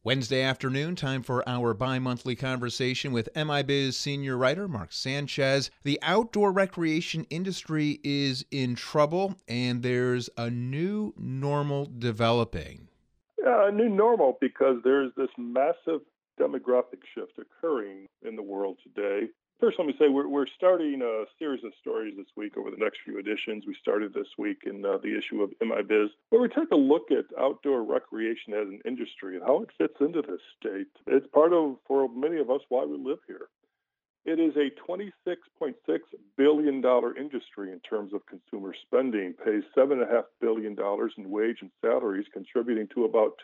Wednesday afternoon, time for our bi-monthly conversation with MIBiz senior writer Mark Sanchez. The outdoor recreation industry is in trouble, and there's a new normal developing. Yeah, a new normal because there's this massive demographic shift occurring in the world today. First, let me say we're starting a series of stories this week over the next few editions. We started this week in the issue of MIBiz, where we take a look at outdoor recreation as an industry and how it fits into this state. It's part of, for many of us, why we live here. It is a $26.6 billion industry in terms of consumer spending, pays $7.5 billion in wage and salaries, contributing to about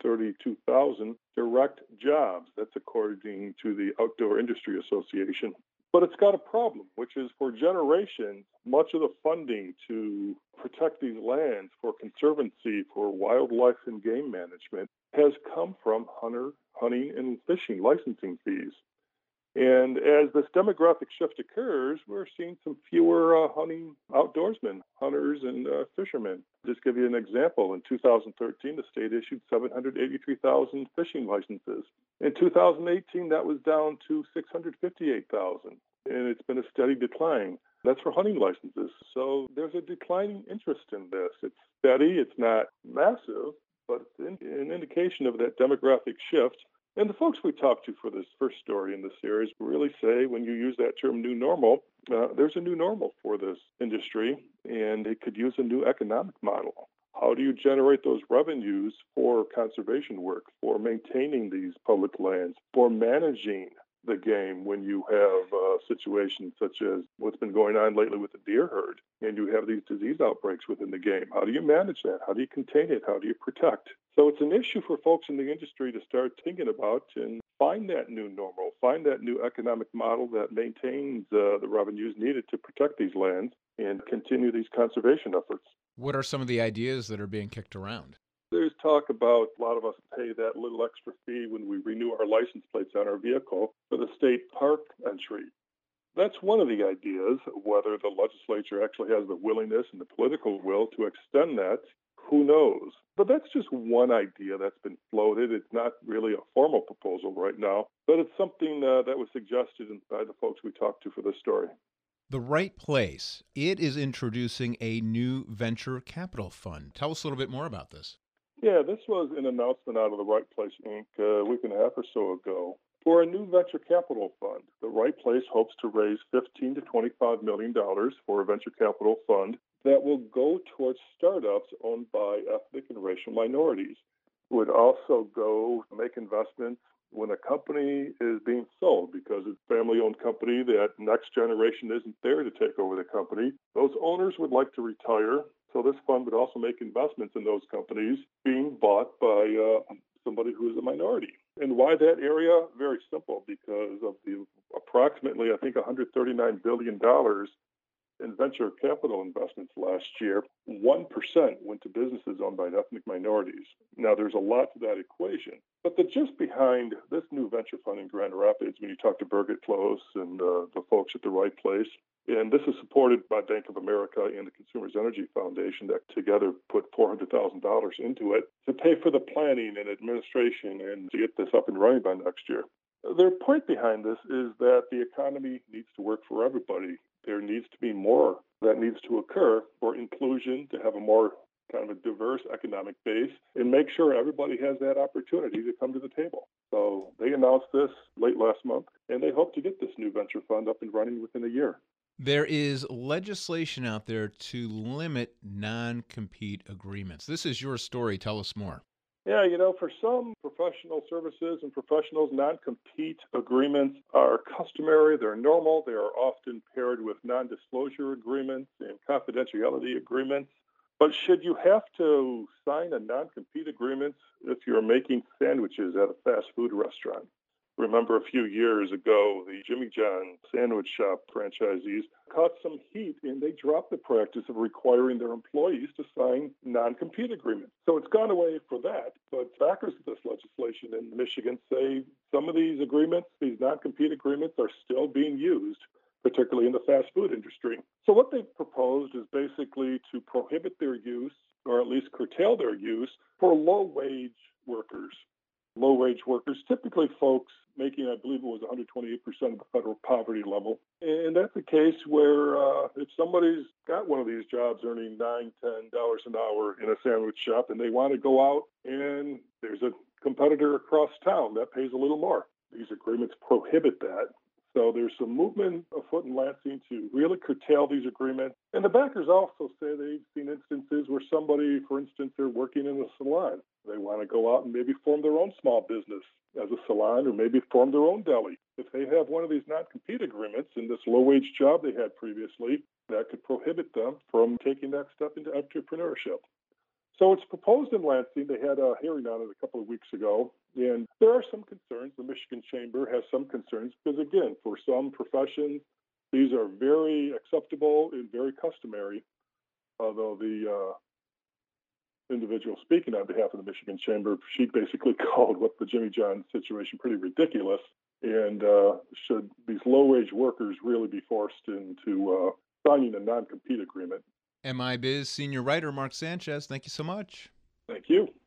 232,000 direct jobs. That's according to the Outdoor Industry Association. But it's got a problem, which is for generations, much of the funding to protect these lands for conservancy, for wildlife and game management, has come from hunting and fishing licensing fees. And as this demographic shift occurs, we're seeing some fewer hunting outdoorsmen, hunters, and fishermen. Just give you an example. In 2013, the state issued 783,000 fishing licenses. In 2018, that was down to 658,000, and it's been a steady decline. That's for hunting licenses. So there's a declining interest in this. It's steady, it's not massive, but it's an indication of that demographic shift. And the folks we talked to for this first story in the series really say when you use that term new normal, there's a new normal for this industry, and it could use a new economic model. How do you generate those revenues for conservation work, for maintaining these public lands, for managing the game when you have situations such as what's been going on lately with the deer herd, and you have these disease outbreaks within the game? How do you manage that? How do you contain it? How do you protect? So it's an issue for folks in the industry to start thinking about and find that new normal, find that new economic model that maintains the revenues needed to protect these lands and continue these conservation efforts. What are some of the ideas that are being kicked around? There's talk about a lot of us pay that little extra fee when we renew our license plates on our vehicle for the state park entry. That's one of the ideas. Whether the legislature actually has the willingness and the political will to extend that, who knows? But that's just one idea that's been floated. It's not really a formal proposal right now, but it's something that was suggested by the folks we talked to for this story. The Right Place, it is introducing a new venture capital fund. Tell us a little bit more about this. Yeah, this was an announcement out of the Right Place Inc. A week and a half or so ago. For a new venture capital fund, the Right Place hopes to raise $15 to $25 million for a venture capital fund that will go towards startups owned by ethnic and racial minorities. It would also go make investments when a company is being sold because it's a family-owned company that next generation isn't there to take over the company. Those owners would like to retire, so this fund would also make investments in those companies being bought by somebody who is a minority. And why that area? Very simple, because of the approximately, I think, $139 billion in venture capital investments last year, 1% went to businesses owned by ethnic minorities. Now, there's a lot to that equation. But the gist behind this new venture fund in Grand Rapids, when you talk to Birgit Close and the folks at the Right Place, and this is supported by Bank of America and the Consumers Energy Foundation that together put $400,000 into it to pay for the planning and administration and to get this up and running by next year. Their point behind this is that the economy needs to work for everybody. There needs to be more that needs to occur for inclusion, to have a more kind of a diverse economic base, and make sure everybody has that opportunity to come to the table. So they announced this late last month, and they hope to get this new venture fund up and running within a year. There is legislation out there to limit non-compete agreements. This is your story. Tell us more. Yeah, for some professional services and professionals, non-compete agreements are customary, they're normal, they are often paired with non-disclosure agreements and confidentiality agreements. But should you have to sign a non-compete agreement if you're making sandwiches at a fast food restaurant? Remember a few years ago, the Jimmy John sandwich shop franchisees caught some heat and they dropped the practice of requiring their employees to sign non-compete agreements. So it's gone away for that. But backers of this legislation in Michigan say some of these agreements, these non-compete agreements, are still being used, particularly in the fast food industry. So what they've proposed is basically to prohibit their use, or at least curtail their use, for low-wage workers. Low-wage workers, typically folks making, I believe it was 128% of the federal poverty level. And that's a case where if somebody's got one of these jobs earning $9, $10 an hour in a sandwich shop and they want to go out and there's a competitor across town that pays a little more, these agreements prohibit that. So there's some movement afoot in Lansing to really curtail these agreements. And the backers also say they've seen instances where somebody, for instance, they're working in a salon. They want to go out and maybe form their own small business as a salon or maybe form their own deli. If they have one of these non-compete agreements in this low-wage job they had previously, that could prohibit them from taking that step into entrepreneurship. So it's proposed in Lansing. They had a hearing on it a couple of weeks ago, and there are some concerns. The Michigan Chamber has some concerns because, again, for some professions, these are very acceptable and very customary, although the individual speaking on behalf of the Michigan Chamber, she basically called what the Jimmy John situation pretty ridiculous. And should these low-wage workers really be forced into signing a non-compete agreement? MIBiz senior writer Mark Sanchez, thank you so much. Thank you.